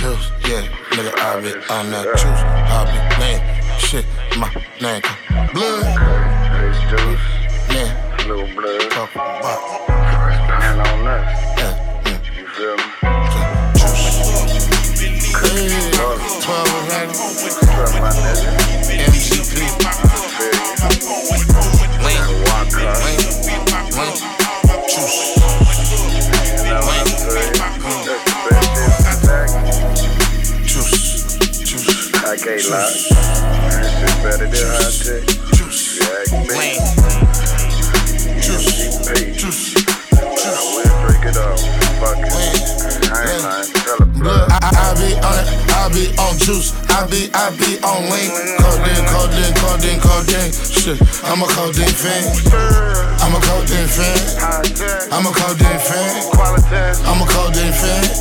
pills, yeah, nigga, I be on that juice. I be laying shit, my name blood. Yeah, Little blood. talk about And on us. yeah, You feel me? Juice. 12 already. Trust my nigga. MGP. Feel you. Lean, Walk car. lean, lean. Juice. You know what I'm saying? That's the best shit. Juice. Juice. I can't lie. This shit better than high tech. Juice. You ask me. Lean. Juice. Hey. Juice. I will drink it up. Fuck it. I ain't lying. Tell a blood. I be on it, I be on juice, I be on lean. Codeine, shit, I'm a codeine fan. I'm a codeine fan. I'm a codeine fan. Quality. I'm a codeine fan.